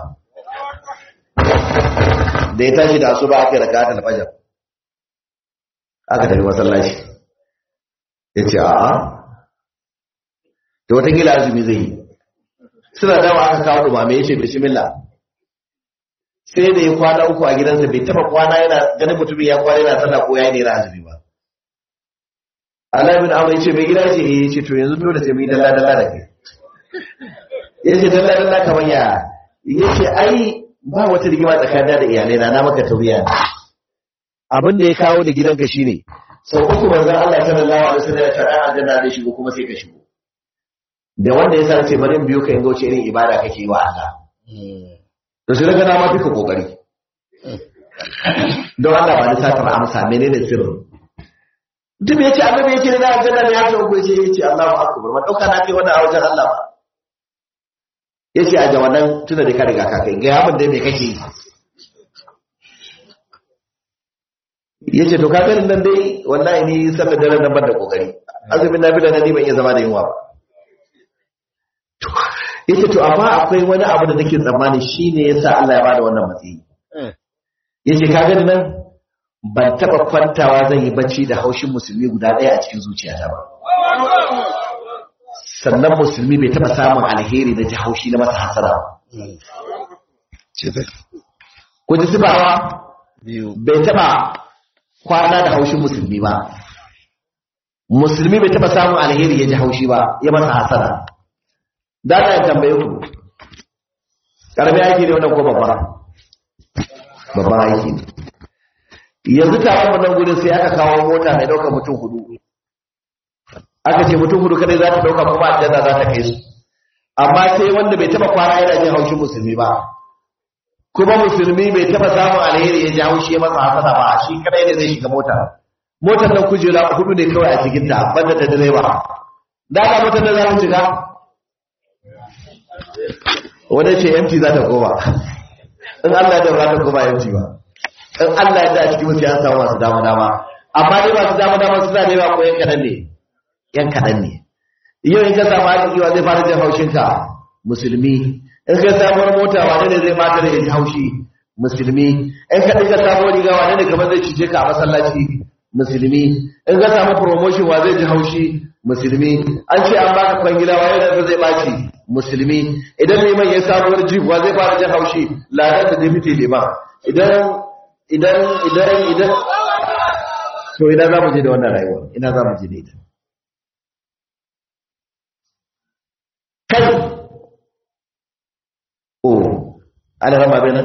da ya tashi da asuba aka yi rakata da fajar aka tafi masallaci ya ce a'a da watakila azumi zai yi suna dawa aka kawo dumame ya ce bismillah sai da ya kwana uku a gidansa bai taba kwana yana ganin mutumin ya kwana yana sallah ko ya yi naira azumi ba Allah bin Amr yace bai gida ce eh yace to yanzu dole sai mu yi dalla dalla da kai yace dalla dalla kamar ya yace ai ba wata rigima tsakanin da iyalai na na maka tawiya abin da ya kawo da gidanka shine sau uku manzon Allah sallallahu alaihi wasallam ya ce ai aljanna zai shigo kuma sai ka shigo da wanda ya sace bari in biyo ka in ga wace irin ibada kake yi wa Allah to sai daga dama duka kokari don Allah ba ni satar amsa menene sirrin duk ya ce annabi yake da aljanna ne ya ce ko yace yace Allahu akbar ma dauka na kai wannan a wajen Allah ba yace a jawanan tuna da ka riga ka kai ga abin da me kake yi yace to ka ganin nan dai wallahi ni sallar dare nan ban da kokari azumin nafila na ni ban iya zama da yunwa ba yace to amma akwai wani abu da nake tsammani shine yasa Allah ya bada wannan matsayi yace ka gani nan ban taba kwantawa zan yi bacci da haushin musulmi guda ɗaya a cikin zuciyata ba sannan musulmi bai taba samun alheri da ji haushi na masa hasara ba ku ji sifawa bai taba kwana da haushin musulmi ba musulmi bai taba samun alheri ya ji haushi ba ya masa hasara da na yin tambaye ku ƙarfi aiki ne wannan ko babba babban aiki ne yanzu taron wannan gudun sai aka kawo mota mai ɗaukar mutum hudu aka ce mutum hudu kadai za ta ɗauka kuma aljanna za ta kai su amma sai wanda bai taba kwana yana jin haushin musulmi ba kuma musulmi bai taba samun alheri ya ji haushi masa hasada ba shi kadai ne zai shiga mota motar nan kujera hudu ne kawai a cikin ta banda da direba da ga motar da za mu shiga wanda ce empty za ta koma in Allah ya daura ta koma empty ba in Allah ya da cikin musu ya samu masu dama dama amma dai masu dama dama suna da yawa ko yan kadan ne yan kadan ne yau in ka samu arziki wa zai fara jin haushin ka musulmi in ka samu mota wane ne zai mata da ya ji haushi musulmi in ka dinga samu riga wane ne kamar zai cije ka a masallaci musulmi in ka samu promotion wa zai ji haushi musulmi an ce an baka kwangila wa yadda zai baci musulmi idan liman ya sabuwar jib wa zai fara jin haushi ladan da deputy liman idan idan idan idan to ina za mu je da wannan rayuwa ina za mu je da ita kai oh ana rama benan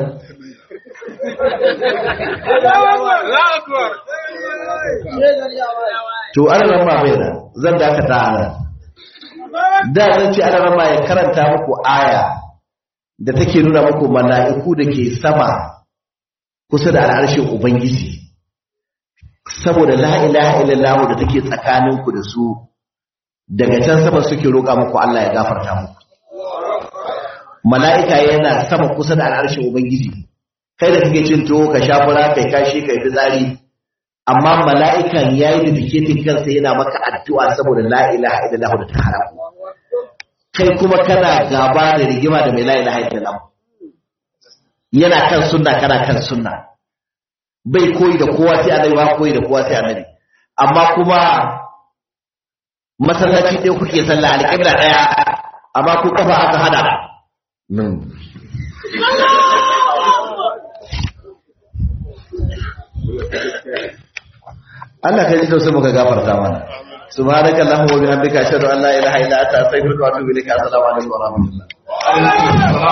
to ana rama benan zan dakata ana da zan ce ana rama ya karanta muku aya da take nuna muku mala'iku da ke sama kusa da al'arshin ubangiji saboda la ilaha illallah da take tsakaninku da su daga can sama suke roƙa muku Allah ya gafarta muku mala'ika yana sama kusa da al'arshin ubangiji kai da kake cin tuwo ka shafura kai kashi kai fitsari amma mala'ikan yayi da diketin kansa yana maka addu'a saboda la ilaha illallah da ta haram kai kuma kana gaba da rigima da mai la ilaha illallah yana kan sunna kana kan sunna bai koyi da kowa sai annabi ba koyi da kowa sai annabi amma kuma masallaci ɗaya kuke sallah alƙibla ɗaya amma ku kafa aka hada Allah kai ji tausayi muka gafarta mana subhanaka allahumma wa bihamdika ashhadu an la ilaha illa anta astaghfiruka wa atubu ilaik assalamu alaikum wa rahmatullah